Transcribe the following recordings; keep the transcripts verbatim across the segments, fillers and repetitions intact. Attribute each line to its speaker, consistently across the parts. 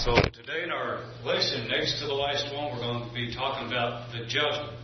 Speaker 1: So today in our lesson, next to the last one, we're going to be talking about the judgment.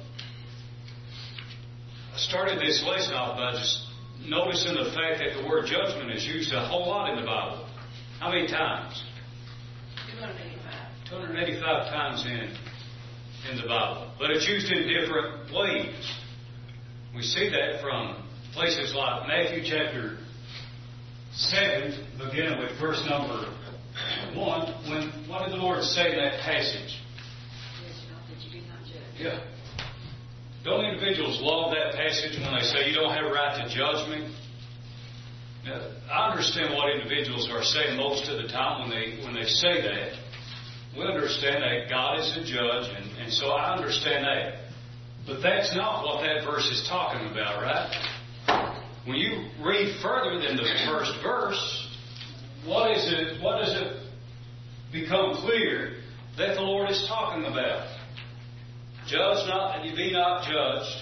Speaker 1: I started this lesson off by just noticing the fact that the word judgment is used a whole lot in the Bible. How many times?
Speaker 2: two hundred eighty-five.
Speaker 1: two hundred eighty-five times in, in the Bible. But it's used in different ways. We see that from places like Matthew chapter seven, beginning with verse number one. When what did the Lord say in that passage?
Speaker 2: Yes, not that you do not judge.
Speaker 1: Yeah. Don't individuals love that passage when they say you don't have a right to judge me? Now, I understand what individuals are saying most of the time when they when they say that. We understand that God is a judge, and, and so I understand that. But that's not what that verse is talking about, right? When you read further than the first verse, what is it? What does it become clear that the Lord is talking about? Judge not that you be not judged.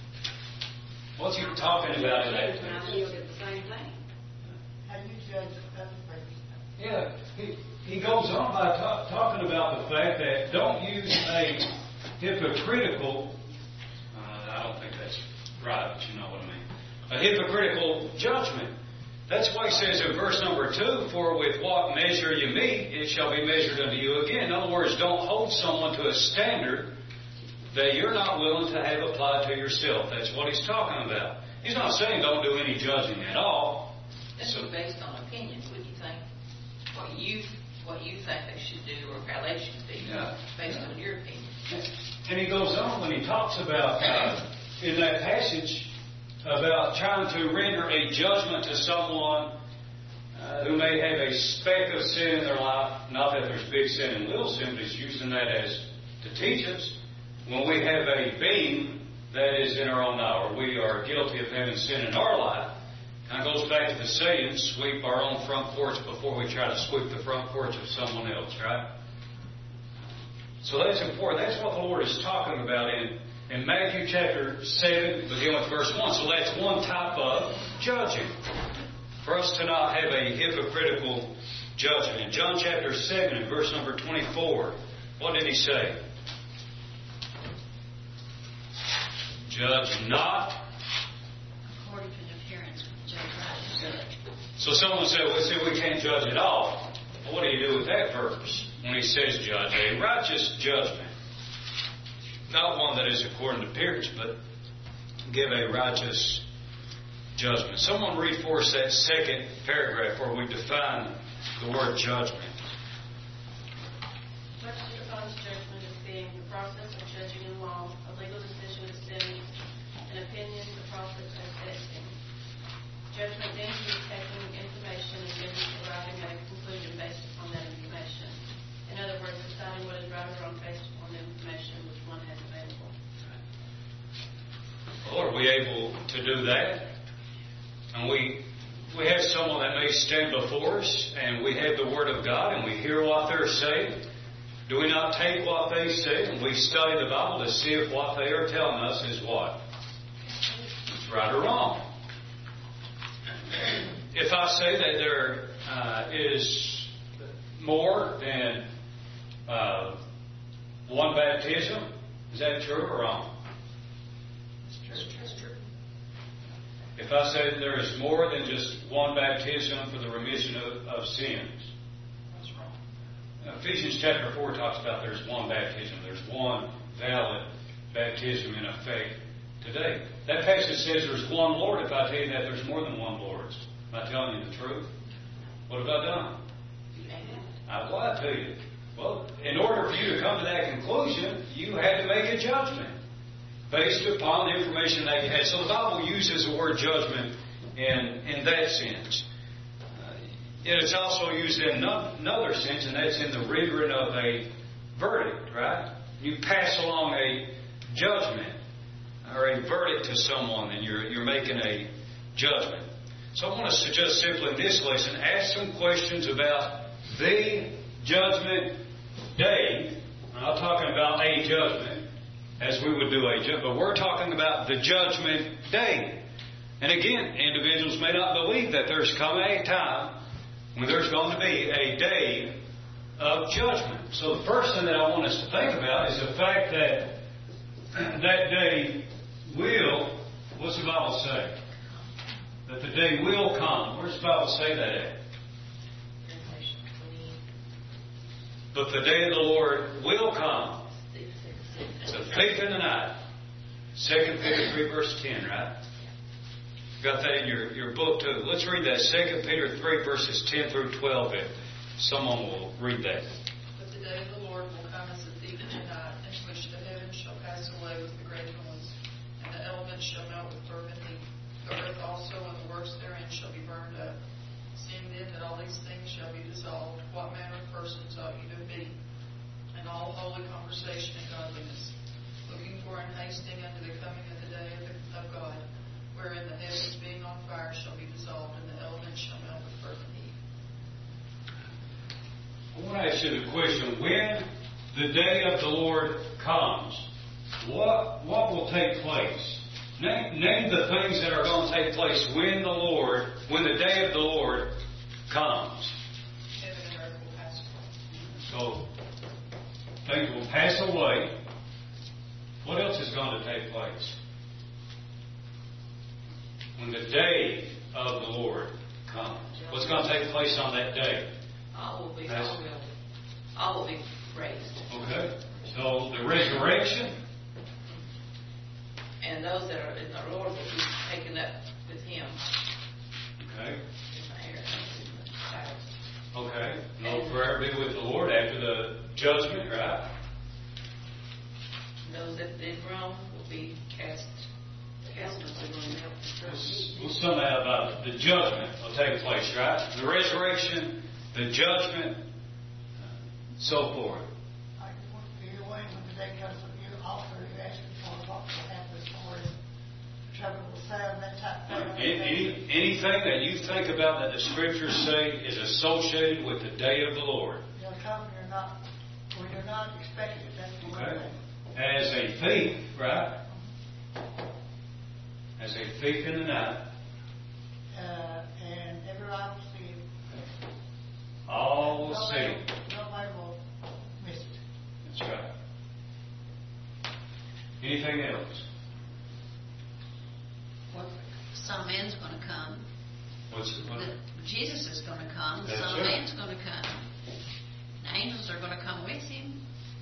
Speaker 1: What's he talking about in that?
Speaker 2: I yield at the same thing.
Speaker 3: How you judge other person?
Speaker 1: Yeah, he, he goes on by ta- talking about the fact that don't use a hypocritical, uh, I don't think that's right, but you know what I mean, a hypocritical judgment. That's why he says in verse number two, for with what measure you meet, it shall be measured unto you again. In other words, don't hold someone to a standard that you're not willing to have applied to yourself. That's what he's talking about. He's not saying don't do any judging at all.
Speaker 2: This
Speaker 1: So,
Speaker 2: is based on opinions, would you think? What you what you think they should do or how they should be,
Speaker 1: Yeah.
Speaker 2: based
Speaker 1: Yeah.
Speaker 2: on your opinion.
Speaker 1: and he goes on when he talks about, uh, in that passage, about trying to render a judgment to someone uh, who may have a speck of sin in their life. Not that there's big sin and little sin, but he's using that as to teach us. When we have a beam that is in our own eye, or we are guilty of having sin in our life, kind of goes back to the saying, sweep our own front porch before we try to sweep the front porch of someone else, right? So that's important. That's what the Lord is talking about in, in Matthew chapter seven, beginning with verse one. So that's one type of judging. For us to not have a hypocritical judgment. In John chapter seven, in verse number twenty-four, what did he say? Judge not.
Speaker 2: According to the appearance, judge right. Judge.
Speaker 1: So someone said, well, see, we can't judge at all. Well, what do you do with that verse when he says judge? A righteous judgment. Not one that is according to appearance, but give a righteous judgment. Someone read for us that second paragraph where we define the word judgment.
Speaker 4: Much defines judgment as being the process of judging in law, a legal decision of sentence, an opinion, the process of testing. Judgment then is taking information and then arriving at a conclusion based upon that information. In other words, deciding what is right or wrong based upon the information which one has available.
Speaker 1: Well, are we able to do that? And we we have someone that may stand before us, and we have the Word of God, and we hear what they're saying. Do we not take what they say and we study the Bible to see if what they are telling us is what? It's right or wrong. If I say that there uh, is more than uh, one baptism, is that true or wrong?
Speaker 2: It's true.
Speaker 1: If I say that there is more than just one baptism for the remission of, of sins,
Speaker 2: That's wrong.
Speaker 1: Ephesians chapter four talks about there's one baptism. There's one valid baptism in effect today. That passage says there's one Lord. If I tell you that there's more than one Lord, am I telling you the truth? What have I done? I've lied to you. Well, in order for you to come to that conclusion, you had to make a judgment based upon the information that you had. So the Bible uses the word judgment in, in that sense. And it's also used in another sense, and that's in the rendering of a verdict, right? You pass along a judgment or a verdict to someone, and you're you're making a judgment. So I want us to just simply in this lesson ask some questions about the judgment day. I'm not talking about a judgment, as we would do a judgment, but we're talking about the judgment day. And again, individuals may not believe that there's coming a time when there's going to be a day of judgment. So the first thing that I want us to think about is the fact that that day will, what's the Bible say? That the day will come. Where's the Bible say that at? But the day of the Lord will come. It's a thief in the night. Second Peter three verse ten, right? Got that in your, your book too. Let's read that. Second Peter three verses ten through twelve. If someone will read that.
Speaker 5: But the day of the Lord will come as a thief in the night, in which the heavens shall pass away with a great noise, and the elements shall melt with fervent heat. The earth also and the works therein shall be burned up. Seeing then that all these things shall be dissolved, what manner of persons ought you to be, in all holy conversation and godliness, looking for and hasting unto the coming of the day of, the, of God, wherein the heavens being on fire shall be dissolved, and the elements shall melt with fervent heat.
Speaker 1: I want to ask you the question, when the day of the Lord comes, what what will take place? Name, name the things that are going to take place when the Lord, when the day of the Lord comes.
Speaker 5: Heaven and earth will pass away.
Speaker 1: So, things will pass away. What else is going to take place? When the day of the Lord comes. What's going to take place on that day?
Speaker 2: All will be, all will, all will be raised.
Speaker 1: Okay. So, the resurrection.
Speaker 2: And those that are in the Lord will be taken up with Him.
Speaker 1: Okay.
Speaker 2: In the air, in the clouds.
Speaker 1: Okay. No forever be with the Lord after the judgment, right?
Speaker 2: Those that did wrong will be cast. Cast into the melt.
Speaker 1: We'll sum that about the judgment will take place, right? The resurrection, the judgment, so forth.
Speaker 3: I just want to be away when the day comes when you offer, you ask for what will happen for trouble will sound, that type of thing.
Speaker 1: Any, anything that you think about that the Scriptures say is associated with the day of the Lord.
Speaker 3: They'll come when you're not, when you're not expecting it. That's the one
Speaker 1: Okay.
Speaker 3: thing.
Speaker 1: As a thief, right? As a thief in the night.
Speaker 3: Uh, and every eye will see it.
Speaker 1: All will see.
Speaker 3: Nobody, nobody will miss it.
Speaker 1: That's right. Anything else?
Speaker 6: Well, some man's going to come.
Speaker 1: What's what?
Speaker 6: The, Jesus is going to come.
Speaker 1: That's
Speaker 6: Some
Speaker 1: right.
Speaker 6: man's going to come. The angels are going to come with him.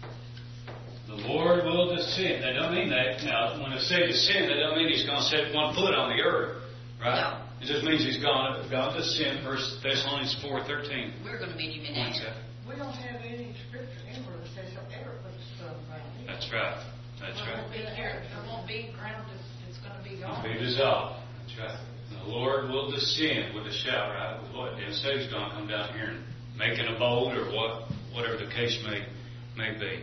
Speaker 1: The Lord will descend. That don't mean that. Now, when I say descend, that don't mean He's going to set one foot on the earth, right?
Speaker 6: No.
Speaker 1: It just means He's going to, going to descend. First Thessalonians four thirteen.
Speaker 6: We're going to meet him in
Speaker 1: Points
Speaker 6: air.
Speaker 1: out.
Speaker 3: We don't have any scripture anywhere that says he'll ever put his son around here.
Speaker 1: That's right. That's
Speaker 3: Well,
Speaker 1: right.
Speaker 3: it won't be here. It won't be ground. It's, it's going to be
Speaker 1: It'll
Speaker 3: gone.
Speaker 1: be dissolved. That's right. The Lord will descend with a shout, right? With what? Then say He's going to come down here and make an abode or what, whatever the case may may be.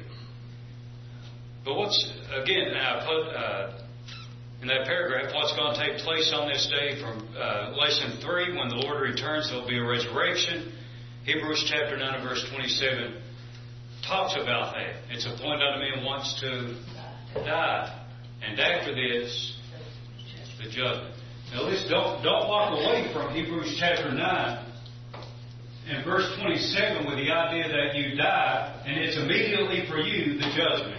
Speaker 1: But what's, again, now I put uh, in that paragraph, what's going to take place on this day from uh, lesson three, when the Lord returns, there'll be a resurrection. Hebrews chapter nine and verse twenty-seven talks about that. It's appointed unto men once to die. And after this, the judgment. Now listen, don't, don't walk away from Hebrews chapter nine and verse twenty-seven with the idea that you die and it's immediately for you the judgment.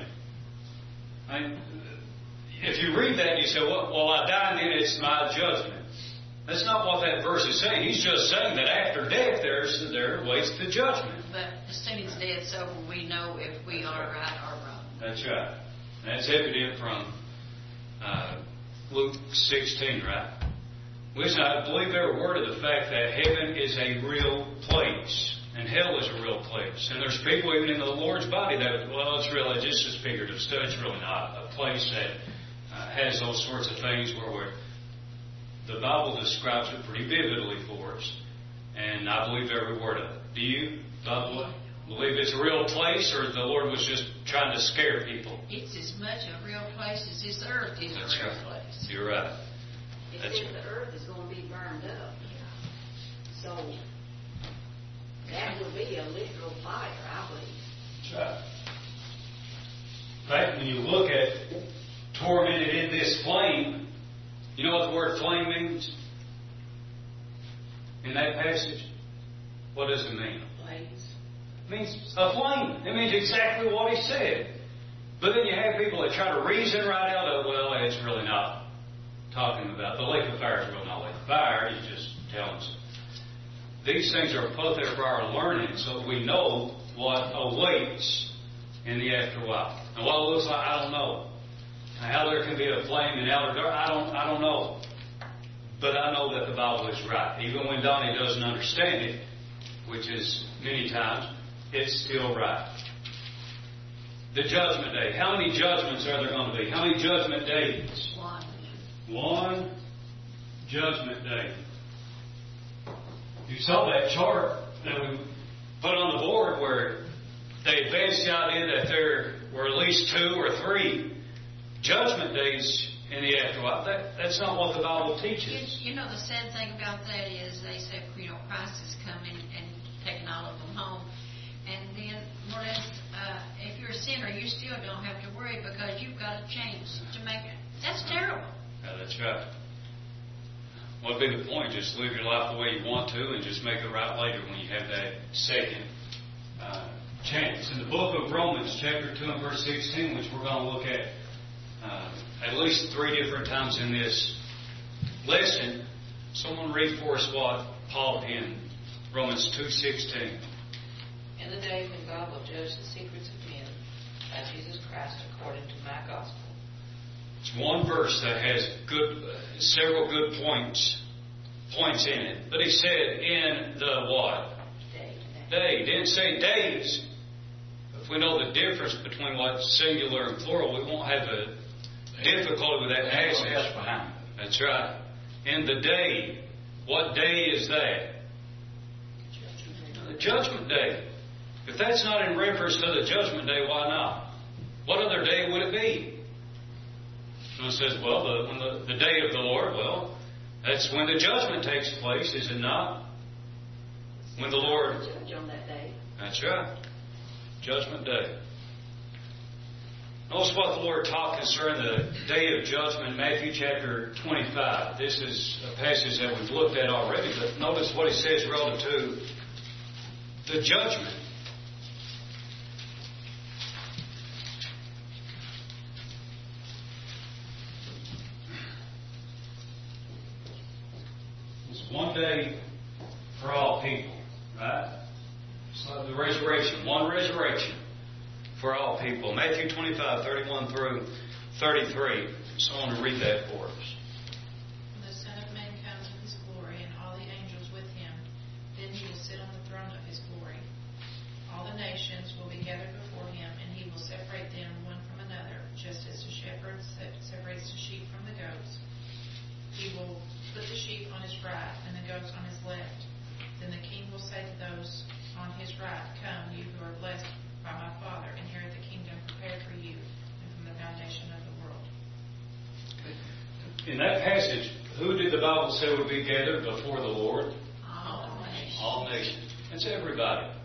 Speaker 1: I mean, if you read that and you say, well, well, I die and then it's my judgment. That's not what that verse is saying. He's just saying that after death there's, there awaits the judgment.
Speaker 6: But as soon as death's over, we know if we are right or wrong.
Speaker 1: That's right. That's evident from uh, Luke sixteen, right? Listen, I believe every word of the fact that heaven is a real place and hell is a real place. And there's people even in the Lord's body that, well, it's really just a figurative stuff. It's really not a place that uh, has those sorts of things where we're, the Bible describes it pretty vividly for us. And I believe every word of it. Do you, by the way, believe it's a real place, or the Lord was just trying to scare people?
Speaker 6: It's as much a real place as this earth is
Speaker 1: That's
Speaker 6: a real
Speaker 1: right.
Speaker 6: place.
Speaker 1: You're right.
Speaker 7: It
Speaker 1: That's
Speaker 7: says
Speaker 1: right.
Speaker 7: the earth is going to be burned up. So that will be a literal fire, I believe.
Speaker 1: That's right. In fact, when you look at tormented in this flame, you know what the word flame means? In that passage? What does it mean?
Speaker 2: Blaze.
Speaker 1: It means a flame. It means exactly what he said. But then you have people that try to reason right out of, well, it's really not talking about, the lake of fire is really not lake of fire, he's just telling us. These things are put there for our learning so that we know what awaits in the afterlife. And what it looks like, I don't know. And how there can be a flame in outer dark, I don't, I don't know. But I know that the Bible is right. Even when Donnie doesn't understand it, which is many times, it's still right. The judgment day. How many judgments are there going to be? How many judgment days?
Speaker 6: One.
Speaker 1: One judgment day. You saw that chart that we put on the board where they advanced the idea that there were at least two or three judgment days in the afterlife. That, that's not what the Bible teaches.
Speaker 6: You, you know, the sad thing about that is they say, you know, Christ is coming and taking all of them home. And then, more or less, uh, if you're a sinner, you still don't have to worry because you've got a chance to make it. That's terrible.
Speaker 1: Yeah, that's right. What would be the point? Just live your life the way you want to and just make it right later when you have that second uh, chance. In the book of Romans, chapter two and verse sixteen, which we're going to look at uh, at least three different times in this lesson, someone read for us what Paul in Romans two sixteen.
Speaker 2: In the day when God will judge the secrets of men by Jesus Christ according to my gospel.
Speaker 1: It's one verse that has good, uh, several good points, points in it. But he said, in the what?
Speaker 2: Day.
Speaker 1: Day. He didn't say days. If we know the difference between what's singular and plural, we won't have a difficulty with that passage. That's right. In the day. What day is that? The judgment day. If that's not in reference to the judgment day, why not? What other day would it be? Someone says, well, the, when the, the day of the Lord, well, that's when the judgment takes place, is it not? When the Lord...
Speaker 7: Judge on that day.
Speaker 1: That's right. Judgment day. Notice what the Lord taught concerning the day of judgment in Matthew chapter twenty-five. This is a passage that we've looked at already, but notice what he says relative to the judgment. One day for all people, right? So the resurrection, one resurrection for all people. Matthew twenty-five, thirty-one through thirty-three. Someone to read that for us.
Speaker 5: When the Son of Man comes with his glory and all the angels with him, then he will sit on the throne of his glory. All the nations will be gathered before him, and he will separate them one from another, just as the shepherd separates the sheep from the goats. He will put the sheep on his right and the goats on his left. Then the king will say to those on his right, come, you who are blessed by my Father, inherit the kingdom prepared for you and from the foundation of the world.
Speaker 1: In that passage, who did the Bible say would be gathered before the Lord?
Speaker 6: All nations.
Speaker 1: All nations. That's everybody.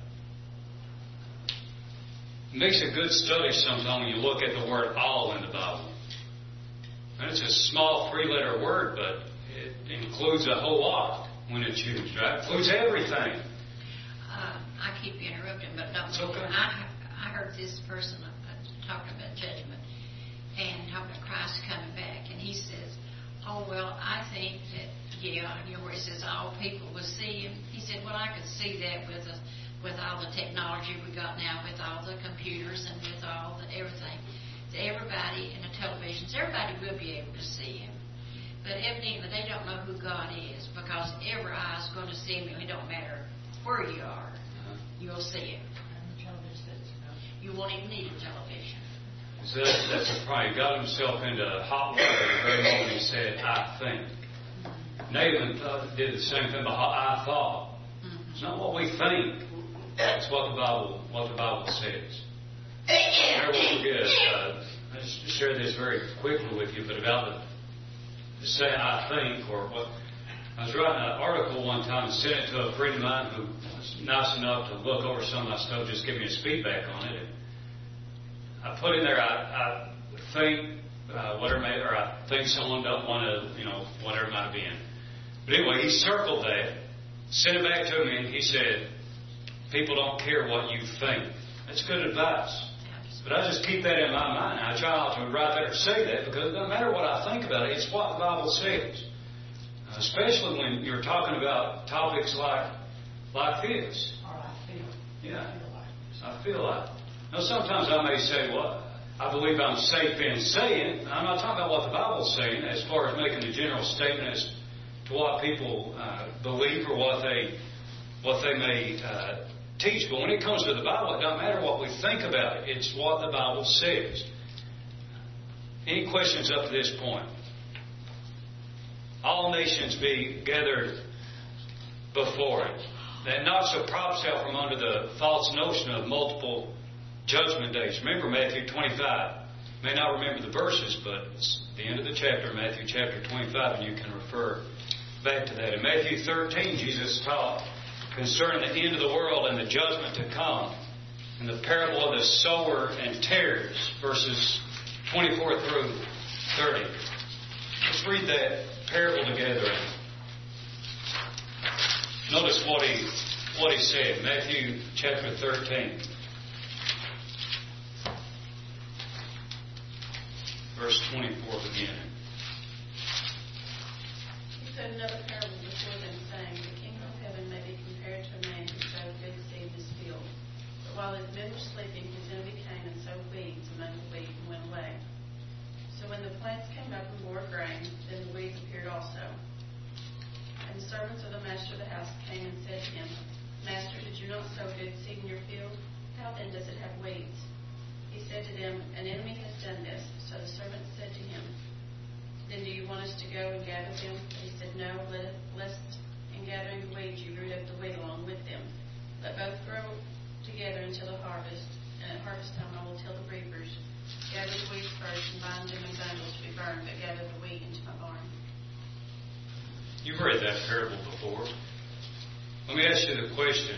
Speaker 1: It makes a good study sometimes when you look at the word all in the Bible. And it's a small three-letter word, but it includes a whole lot when it's used, right? It includes everything.
Speaker 6: Uh, I keep interrupting, but no.
Speaker 1: It's okay.
Speaker 6: I, I heard this person uh, talking about judgment and talking about Christ coming back, and he says, oh, well, I think that, yeah, you know, where it says all people will see him. He said, well, I could see that with the, with all the technology we got now, with all the computers and with all the everything. Everybody in the televisions, everybody will be able to see him. But evidently they don't know who God is because every eye is going to see him. It don't matter where you are, you'll see him. You won't even need a television.
Speaker 1: So that's, that's a problem. He got himself into hot water the very moment he said, I think. Nathan thought, did the same thing, but I thought. Mm-hmm. It's not what we think. It's what the Bible, what the Bible says. I never will forget, uh, let's share this very quickly with you, but about the, the saying I think, or what, I was writing an article one time and sent it to a friend of mine who was nice enough to look over some of my stuff, just give me his feedback on it. And I put in there, I, I think, uh, whatever, may, or I think someone don't want to, you know, whatever it might have been. But anyway, he circled that, sent it back to me, and he said, people don't care what you think. That's good advice. But I just keep that in my mind. I try not to write that or say that because it doesn't matter what I think about it. It's what the Bible says. Especially when you're talking about topics like like this.
Speaker 3: Or I feel.
Speaker 1: Yeah.
Speaker 3: I feel like this.
Speaker 1: I feel like. Now, sometimes I may say, well, I believe I'm safe in saying. I'm not talking about what the Bible's saying as far as making a general statement as to what people uh, believe or what they what they may uh, teach. But when it comes to the Bible, it doesn't matter what we think about it. It's what the Bible says. Any questions up to this point? All nations be gathered before it. That knocks the props out from under the false notion of multiple judgment days. Remember Matthew twenty-five. You may not remember the verses, but it's the end of the chapter, Matthew chapter twenty-five, and you can refer back to that. In Matthew thirteen, Jesus taught concerning the end of the world and the judgment to come, in the parable of the sower and tares, verses twenty-four through thirty. Let's read that parable together. Notice what he what he said. Matthew chapter thirteen, verse twenty-four beginning.
Speaker 4: He said another parable before them, saying, The kingdom of heaven may be compared to a man who sowed good seed in his field. But while his men were sleeping, his enemy came and sowed weeds among the wheat and went away. So when the plants came up and bore grain, then the weeds appeared also. And the servants of the master of the house came and said to him, Master, did you not sow good seed in your field? How then does it have weeds? He said to them, An enemy has done this. So the servants said to him, Then do you want us to go and gather them? But he said, No, let, lest in gathering the weeds you root up the wheat along with them. Let both grow together until the harvest. And at harvest time I will tell the reapers, Gather the weeds first and bind them in bundles to be burned, but gather the wheat into my barn.
Speaker 1: You've read that parable before. Let me ask you the question.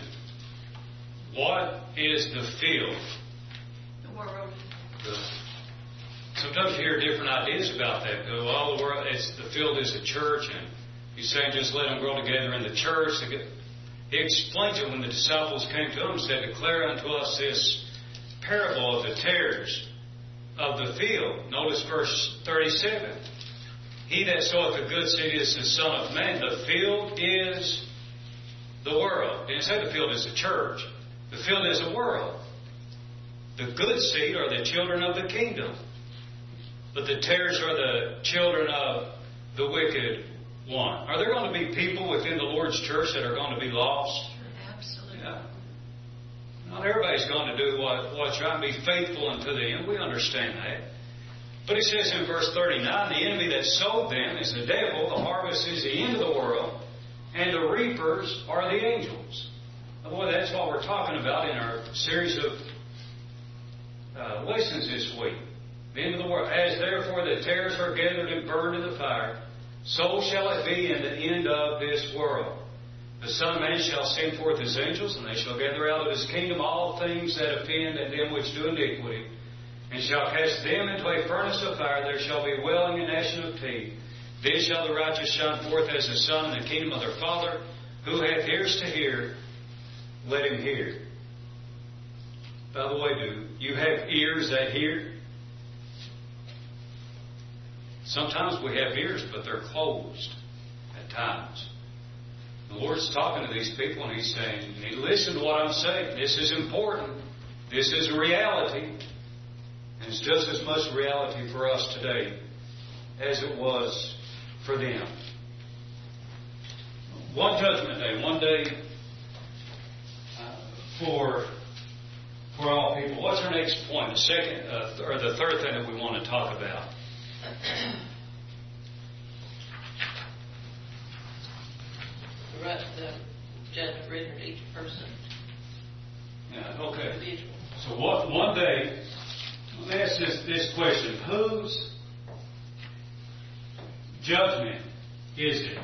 Speaker 1: What is the field?
Speaker 6: The world.
Speaker 1: The, sometimes you hear different ideas about that. Go, oh, the world, it's, the field is a church, and he's saying just let them grow together in the church. He explains it when the disciples came to him and said, Declare unto us this parable of the tares of the field. Notice verse thirty-seven. He that soweth the good seed is the Son of Man. The field is the world. He didn't say the field is the church. The field is the world. The good seed are the children of the kingdom. But the tares are the children of the wicked one. Are there going to be people within the Lord's church that are going to be lost?
Speaker 6: Absolutely.
Speaker 1: Yeah. Not everybody's going to do what, what's right and be faithful unto the end. We understand that. But he says in verse thirty-nine, the enemy that sowed them is the devil, the harvest is the end of the world, and the reapers are the angels. Boy, that's what we're talking about in our series of uh, lessons this week. The end of the world. As therefore the tares are gathered and burned in the fire, so shall it be in the end of this world. The Son of Man shall send forth his angels, and they shall gather out of his kingdom all things that offend and them which do iniquity, and shall cast them into a furnace of fire. There shall be wailing and gnashing of teeth. Then shall the righteous shine forth as the sun in the kingdom of their Father. Who hath ears to hear, let him hear. By the way, do you have ears that hear? Sometimes we have ears, but they're closed at times. The Lord's talking to these people, and He's saying, hey, listen to what I'm saying. This is important. This is a reality. And it's just as much a reality for us today as it was for them. One judgment day, one day uh, for for all people. What's our next point? The second, uh, or the third thing that we want to talk about.
Speaker 2: The rest of the judgment written to each person.
Speaker 1: Yeah, okay.
Speaker 2: Individual.
Speaker 1: So what, one day, let me ask this, this question. Whose judgment is it?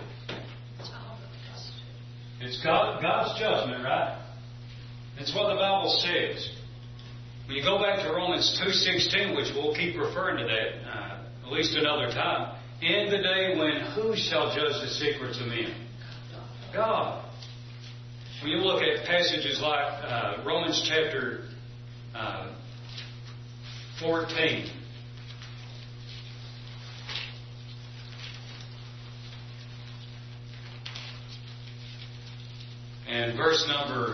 Speaker 1: It's God, God's judgment, right? That's what the Bible says. When you go back to Romans two sixteen, which we'll keep referring to that uh, at least another time, in the day when who shall judge the secrets of men? God. when you look at passages like uh, Romans chapter uh, fourteen, and verse number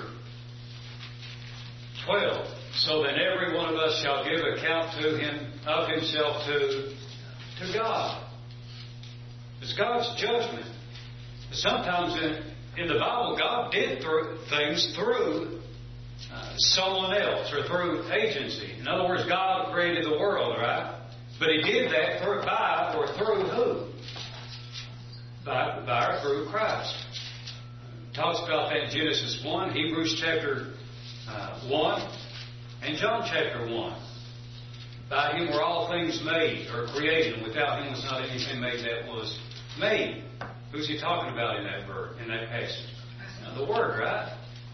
Speaker 1: twelve, so then every one of us shall give account to him of himself to, to God. It's God's judgment. Sometimes in, in the Bible, God did th- things through uh, someone else or through agency. In other words, God created the world, right? But He did that through, by or through who? By, by or through Christ. Talks about that in Genesis one, Hebrews chapter uh, one, and John chapter one. By Him were all things made or created, and without Him was not anything made that was made. Who's He talking about in that verse, in that passage? Now, the Word, right?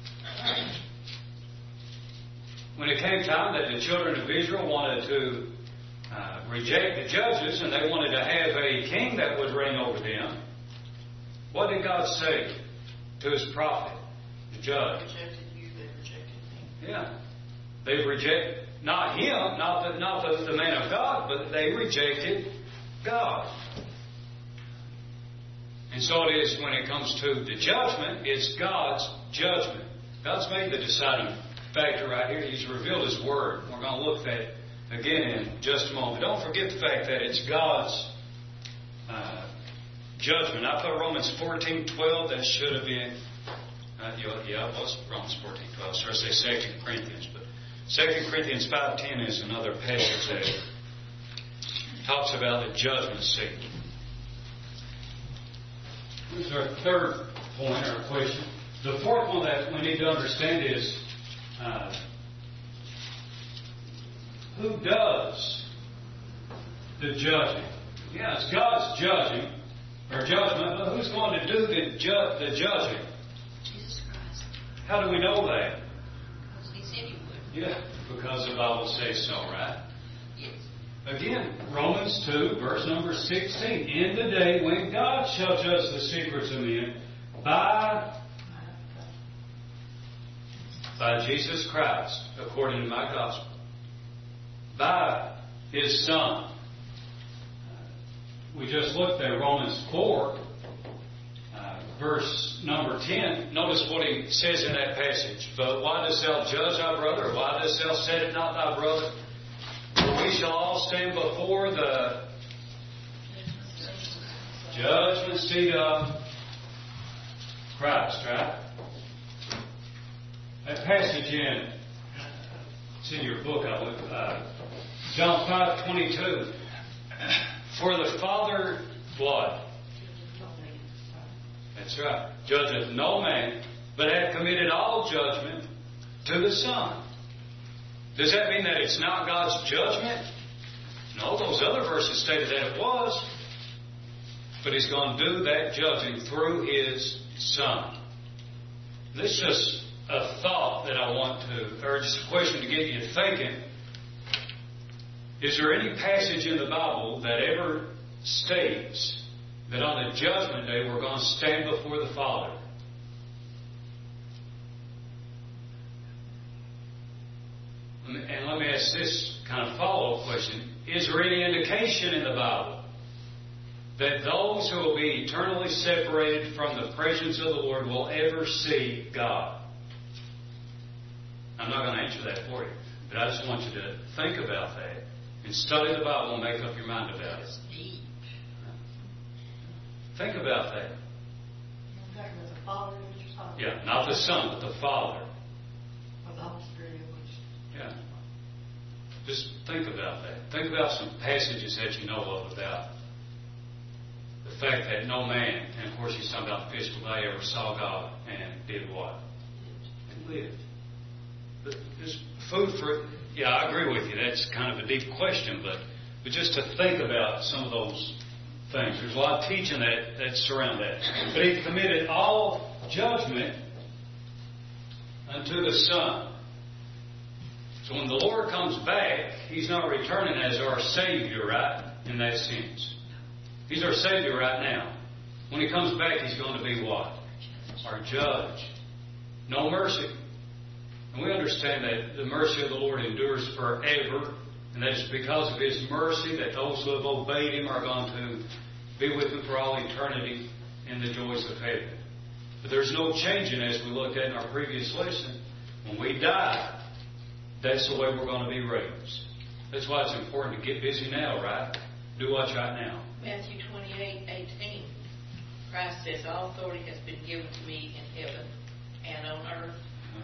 Speaker 1: When it came time that the children of Israel wanted to uh, reject the judges and they wanted to have a king that would reign over them, what did God say to His prophet, the judge?
Speaker 5: They rejected you, they rejected me.
Speaker 1: Yeah. They reject not Him, not the, not the, the man of God, but they rejected God. And so it is when it comes to the judgment, it's God's judgment. God's made the deciding factor right here. He's revealed His Word. We're going to look at it again in just a moment. But don't forget the fact that it's God's uh, judgment. I put Romans fourteen twelve. That should have been, uh, yeah, it was Romans fourteen twelve. So I say Second Corinthians. But Second Corinthians five ten is another passage that talks about the judgment seat. This is our third point, or question. The fourth one that we need to understand is uh, who does the judging? Yeah, it's God's judging or judgment, but who's going to do the, ju- the judging?
Speaker 6: Jesus Christ.
Speaker 1: How do we know that?
Speaker 6: Because He said He would.
Speaker 1: Yeah, because the Bible says so, right?
Speaker 6: Yes.
Speaker 1: Again, Romans two, verse number sixteen. In the day when God shall judge the secrets of men by, by Jesus Christ, according to my gospel, by His Son. We just looked at Romans four, uh, verse number ten. Notice what he says in that passage. But why dost thou judge thy brother? Why dost thou set it not thy brother? For we shall all stand before the judgment seat of Christ, right? That passage in, it's in your book, I look, uh, John five twenty-two. For the Father, what? That's right. Judgeth no man, but hath committed all judgment to the Son. Does that mean that it's not God's judgment? No, those other verses stated that it was. But He's going to do that judging through His Son. This is just a thought that I want to, or just a question to get you thinking. Is there any passage in the Bible that ever states that on the judgment day we're going to stand before the Father? And let me ask this kind of follow-up question. Is there any indication in the Bible that those who will be eternally separated from the presence of the Lord will ever see God? I'm not going to answer that for you, but I just want you to think about that and study the Bible and make up your mind about it. Think about that.
Speaker 3: The Father is your Son.
Speaker 1: Yeah, not the Son, but the Father.
Speaker 3: Or the Holy Spirit, which
Speaker 1: Yeah. Just think about that. Think about some passages that you know of about the fact that no man, and of course he's talking about the physical day, ever saw God and did what? And lived. But just food for, yeah, I agree with you. That's kind of a deep question, but, but just to think about some of those things. There's a lot of teaching that, that surround that. But He committed all judgment unto the Son. So when the Lord comes back, He's not returning as our Savior, right? In that sense. He's our Savior right now. When He comes back, He's going to be what? Our judge. no mercy. And we understand that the mercy of the Lord endures forever, and that it's because of His mercy that those who have obeyed Him are going to be with Him for all eternity in the joys of heaven. But there's no changing, as we looked at in our previous lesson. When we die, that's the way we're going to be raised. That's why it's important to get busy now, right? Do what's right now.
Speaker 2: Matthew twenty-eight eighteen. Christ says, all authority has been given to me in heaven and on earth.
Speaker 1: Uh-huh.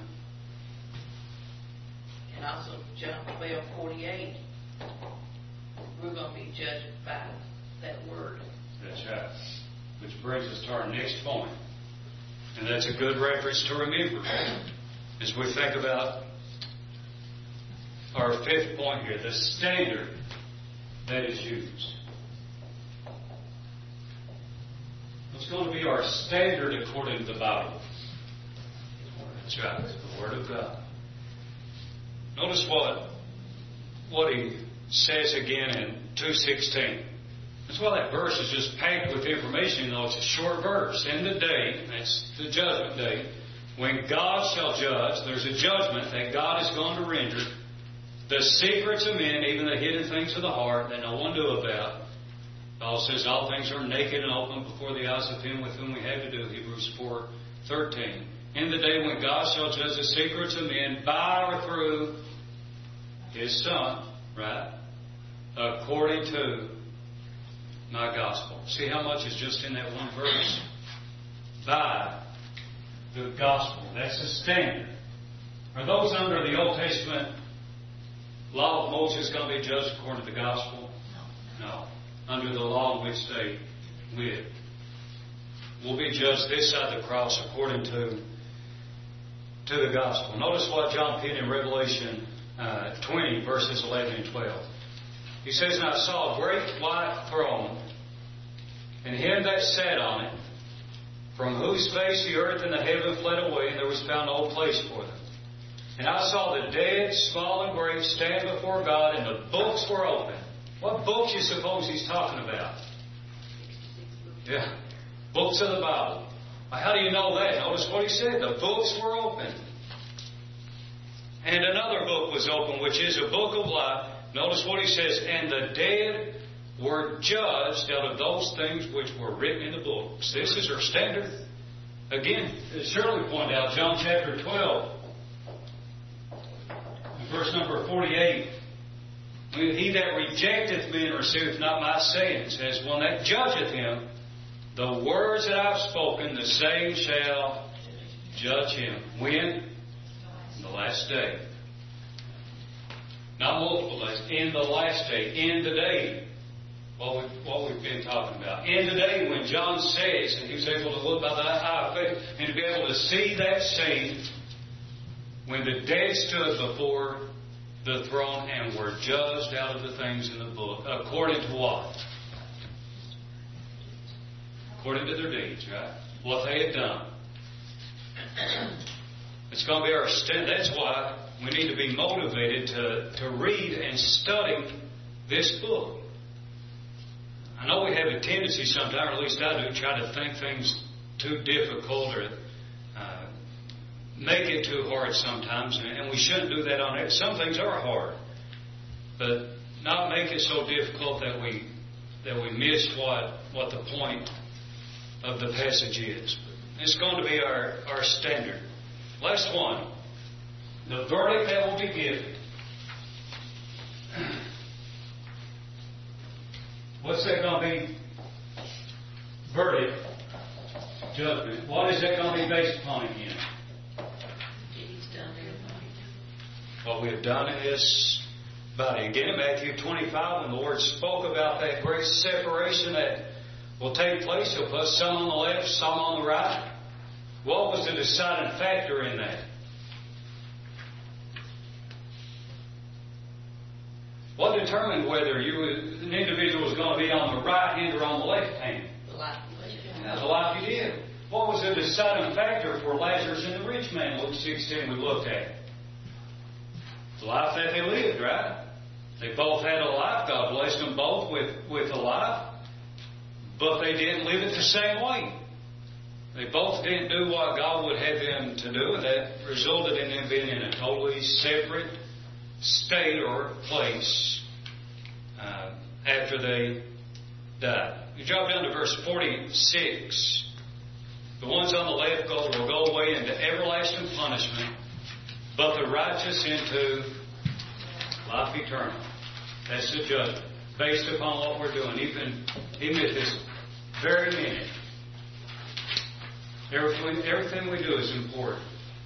Speaker 2: And also John twelve forty-eight. We're going to be judged by that word.
Speaker 1: That's right. Which brings us to our next point. And that's a good reference to remember as we think about our fifth point here, the standard that is used. What's going to be our standard according to the Bible? That's right, the Word of God. Notice what, what he says again in two sixteen. That's why that verse is just packed with information. You know, it's a short verse. In the day, that's the judgment day, when God shall judge, there's a judgment that God is going to render. The secrets of men, even the hidden things of the heart that no one knew about. Paul says all things are naked and open before the eyes of Him with whom we have to do, Hebrews four thirteen. In the day when God shall judge the secrets of men by or through His Son, right? According to my gospel. See how much is just in that one verse? By the gospel. That's the standard. Are those under the Old Testament law of Moses going to be judged according to the gospel? No. Under the law in which they lived. We'll be judged this side of the cross according to, to the gospel. Notice what John penned in Revelation uh, twenty, verses eleven and twelve. He says, and I saw a great white throne, and Him that sat on it, from whose face the earth and the heaven fled away, and there was found no place for them. And I saw the dead, small and great, stand before God, and the books were open. What books you suppose He's talking about? Yeah, books of the Bible. Well, how do you know that? Notice what He said. The books were open. And another book was open, which is a book of life. Notice what He says. And the dead were judged out of those things which were written in the books. This is our standard. Again, as Shirley pointed out, John chapter twelve, verse number forty-eight. He that rejecteth me and receiveth not my sayings, as one that judgeth him, the words that I've spoken, the same shall judge him. When? In the last day. Not multiple days. In the last day. In the day. What, we, what we've been talking about. In the day when John says, and he was able to look by the eye of faith, and to be able to see that scene, when the dead stood before the throne and were judged out of the things in the book, according to what? According to their deeds, right? What they had done. It's going to be our stand. That's why we need to be motivated to, to read and study this book. I know we have a tendency sometimes, or at least I do, try to think things too difficult or uh, make it too hard sometimes, and we shouldn't do that on it. Some things are hard, but not make it so difficult that we that we miss what what the point of the passage is. It's going to be our, our standard. Last one, the verdict that will be given. What's that going to be? Verdict, judgment. What is that going to be based upon again? What we have done in this body. Again, in Matthew twenty-five, when the Lord spoke about that great separation that will take place, He'll put some on the left, some on the right. What was the deciding factor in that? What determined whether you, an individual was going to be on the right hand or on the left hand?
Speaker 2: The life you lived.
Speaker 1: That's the life you did. What was the deciding factor for Lazarus and the rich man? Luke sixteen we looked at. The life that they lived, right? They both had a life. God blessed them both with, with a life. But they didn't live it the same way. They both didn't do what God would have them to do, and that resulted in them being in a totally separate state or place uh, after they died. You drop down to verse forty-six. The ones on the left go, will go away into everlasting punishment, but the righteous into life eternal. That's the judgment, based upon what we're doing, even, even at this very minute. Everything, everything we do is important.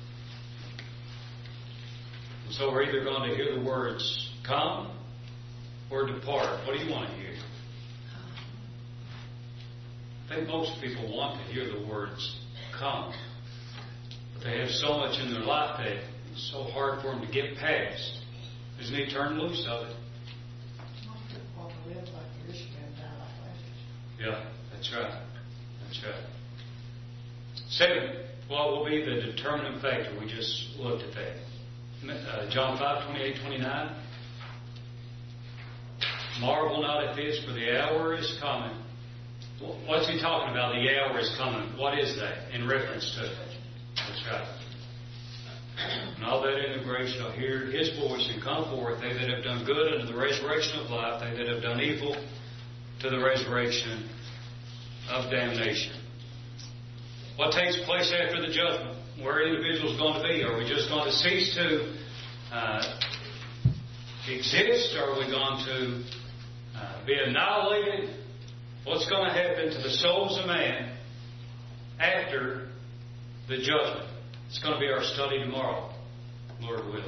Speaker 1: And so we're either going to hear the words, come, or depart. What do you want to hear? I think most people want to hear the words, come. But they have so much in their life that it's so hard for them to get past. Isn't He turned loose of it?
Speaker 3: Most people want to live like the rich man, die like Lazarus.
Speaker 1: Yeah, that's right. That's right. Second, what will be the determining factor? We just looked at that. Uh, John five, twenty-eight, twenty-nine. Marvel not at this, for the hour is coming. What's He talking about? The hour is coming. What is that in reference to? That's right. And all that in the grave shall hear His voice and come forth, they that have done good unto the resurrection of life, they that have done evil to the resurrection of damnation. What takes place after the judgment? Where are individuals going to be? Are we just going to cease to uh, exist? Or are we going to uh, be annihilated? What's going to happen to the souls of man after the judgment? It's going to be our study tomorrow, Lord willing.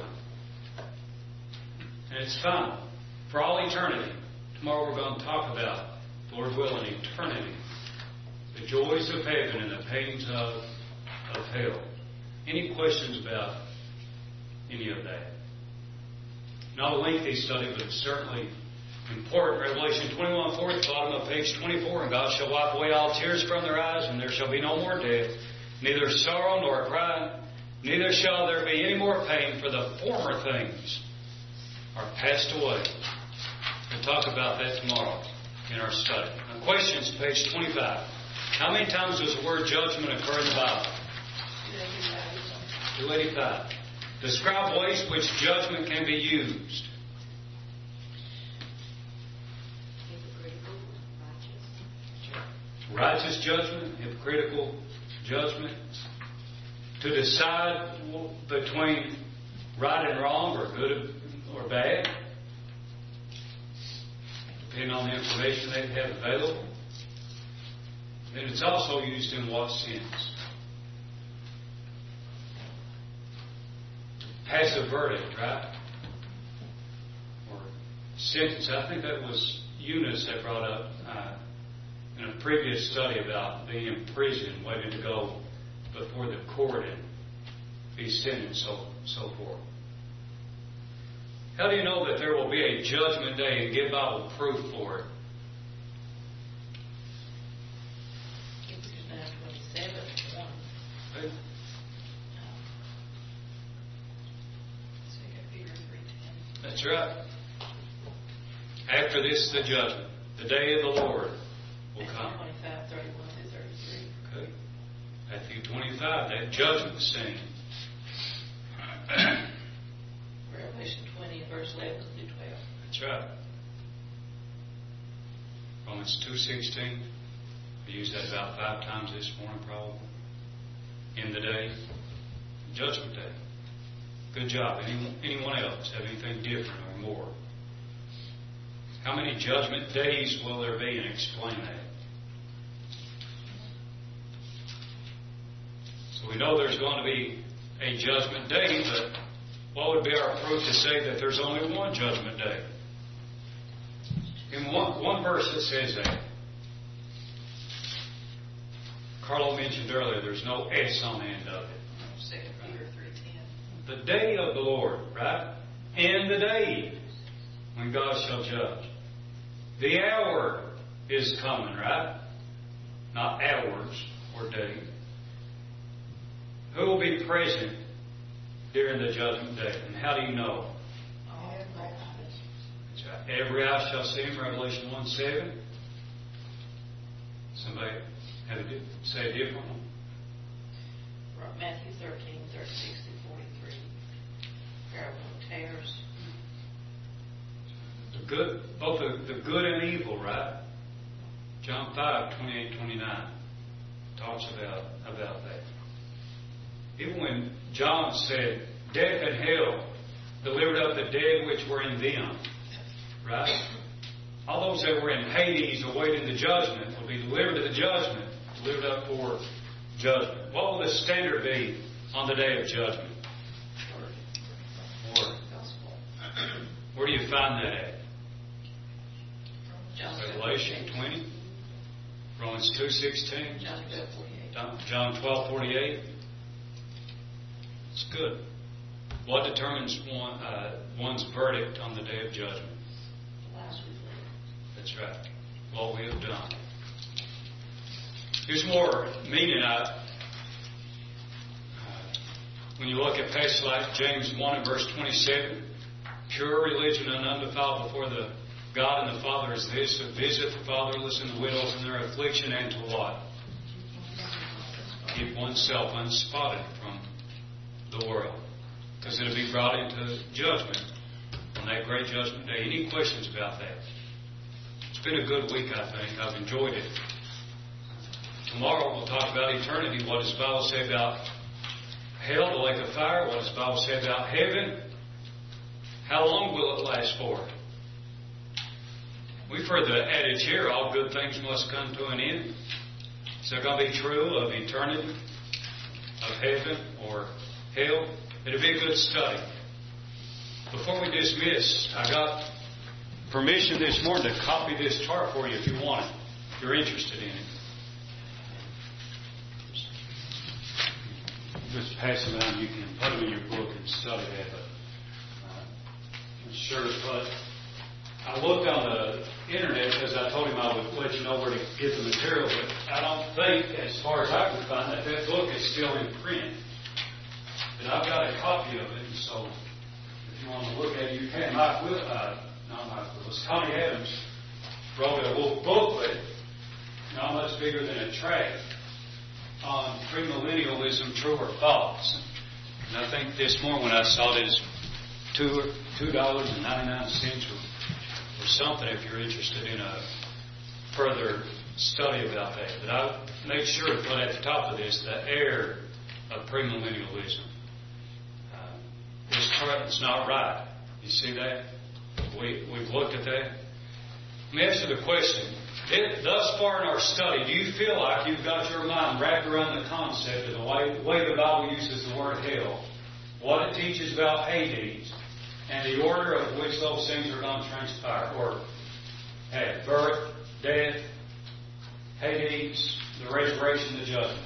Speaker 1: And it's final. For all eternity. Tomorrow we're going to talk about, Lord willing, eternity. The joys of heaven and the pains of, of hell. Any questions about any of that? Not a lengthy study, but it's certainly important. Revelation twenty-one four at the bottom of page twenty-four. And God shall wipe away all tears from their eyes, and there shall be no more death, neither sorrow nor cry, neither shall there be any more pain, for the former things are passed away. We'll talk about that tomorrow in our study. Now, questions, page twenty-five. How many times does the word judgment occur in the Bible? two eighty-five. Describe ways which judgment can be used.
Speaker 7: Hypocritical, righteous.
Speaker 1: Righteous judgment, hypocritical judgment. To decide between right and wrong, or good or bad, depending on the information they have available. And it's also used in what sense? Passive verdict, right? Or sentence. I think that was Eunice that brought up uh, in a previous study about being in prison, waiting to go before the court and be sentenced, so so forth. How do you know that there will be a judgment day, and give Bible proof for it?
Speaker 2: Hebrews nine twenty-seven, one.
Speaker 1: Okay.
Speaker 5: Second Peter three ten.
Speaker 1: That's right. After this, the judgment. The day of the Lord will come.
Speaker 2: twenty-five, thirty-one through thirty-three.
Speaker 1: Okay. Matthew twenty-five, that judgment scene.
Speaker 2: Revelation twenty, verse eleven through twelve.
Speaker 1: That's right. Romans two sixteen. We used that about five times this morning, probably. In the day, judgment day. Good job. Any, anyone else have anything different or more? How many judgment days will there be? And explain that. So we know there's going to be a judgment day, but what would be our proof to say that there's only one judgment day? In one, one verse it says that. Carlo mentioned earlier there's no S on the end of it.
Speaker 5: Second Peter three ten.
Speaker 1: The day of the Lord, right? In the day when God shall judge. The hour is coming, right? Not hours or day. Who will be present during the judgment day? And how do you know? That's right. Every eye shall see him, Revelation one seven. Somebody have a, say a different one?
Speaker 2: from Matthew thirteen, thirty-six through forty-three. Parable of tares.
Speaker 1: The good, both the, the good and evil, right? John five, twenty-eight, twenty-nine talks about, about that. Even when John said, death and hell delivered up the dead which were in them, right? All those that were in Hades awaiting the judgment will be delivered to the judgment, delivered up for judgment. What will the standard be on the day of judgment? Word. Where do you find that at?
Speaker 2: John
Speaker 1: Revelation twenty, Romans two sixteen,
Speaker 2: John twelve forty-eight.
Speaker 1: John twelve forty-eight. It's good. What determines one, uh, one's verdict on the day of judgment?
Speaker 2: The last we've read.
Speaker 1: That's right. What we have done. Here's more meaning. I, uh, when you look at passages like James one and verse twenty-seven, pure religion and undefiled before the God and the Father is this, to visit the fatherless and the widows in their affliction, and to what? Keep oneself unspotted from the world. Because it'll be brought into judgment on that great judgment day. Any questions about that? It's been a good week, I think. I've enjoyed it. Tomorrow we'll talk about eternity. What does the Bible say about hell, the lake of fire? What does the Bible say about heaven? How long will it last for? We've heard the adage here, all good things must come to an end. Is that going to be true of eternity, of heaven, or hell? It'll be a good study. Before we dismiss, I got permission this morning to copy this chart for you if you want it, if you're interested in it. Just pass it on. You can put them in your book and study that. But uh, I'm sure to put. I looked on the internet because I told him I would let you know where to get the material, but I don't think, as far as I can find, that that book is still in print. But I've got a copy of it, and so if you want to look at it, you can. Mike Will, uh, not Mike Willis, Connie Adams wrote a little booklet, not much bigger than a tract, on premillennialism, true or false. And I think this morning when I saw it, it's two two dollars and ninety nine cents or, or something. If you're interested in a further study about that, but I made sure to put at the top of this the error of premillennialism. Uh, this chart is not right. You see that? We we've looked at that. Let me ask you the question. Thus far in our study, do you feel like you've got your mind wrapped around the concept of the way, way the Bible uses the word hell, what it teaches about Hades, and the order of which those things are going to transpire, or have birth, death, Hades, the resurrection, the judgment?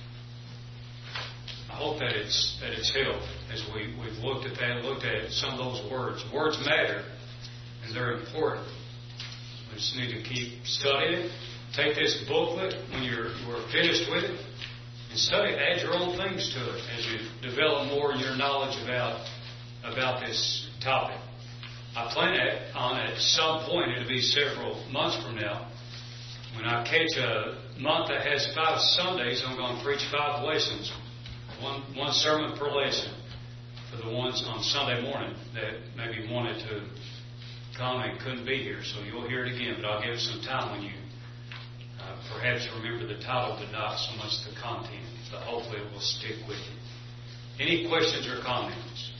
Speaker 1: I hope that it's that it's helped as we, we've looked at that, looked at some of those words. Words matter, and they're important. We just need to keep studying it. Take this booklet when you're, you're finished with it and study it. Add your own things to it as you develop more in your knowledge about, about this topic. I plan at, on at some point, it'll be several months from now, when I catch a month that has five Sundays, I'm going to preach five lessons. One, one sermon per lesson for the ones on Sunday morning that maybe wanted to come and couldn't be here, so you'll hear it again, but I'll give it some time when you uh, perhaps remember the title, but not so much the content. But hopefully it will stick with you. Any questions or comments?